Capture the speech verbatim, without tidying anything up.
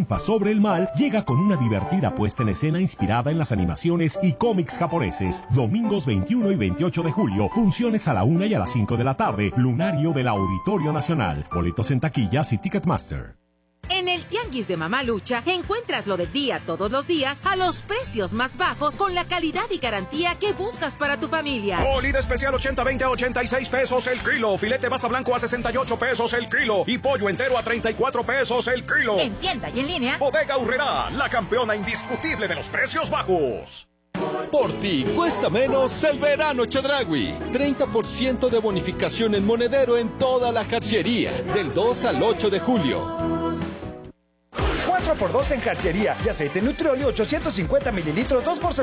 triunfa sobre el mal llega con una divertida puesta en escena inspirada en las animaciones y cómics japoneses. Domingos veintiuno y veintiocho de julio, funciones a la una y a las cinco de la tarde, Lunario del Auditorio Nacional. Boletos en taquillas y Ticketmaster. En el Tianguis de Mamá Lucha encuentras lo del día todos los días a los precios más bajos con la calidad y garantía que buscas para tu familia. Molida especial ochenta veinte a ochenta y seis pesos el kilo. Filete basa blanco a sesenta y ocho pesos el kilo. Y pollo entero a treinta y cuatro pesos el kilo. En tienda y en línea. Bodega Aurrerá, la campeona indiscutible de los precios bajos. Por ti cuesta menos el verano Chedraui. treinta por ciento de bonificación en monedero en toda la jarciería. Del dos al ocho de julio. cuatro por dos en jarciería y aceite Nutrioli ochocientos cincuenta mililitros, dos por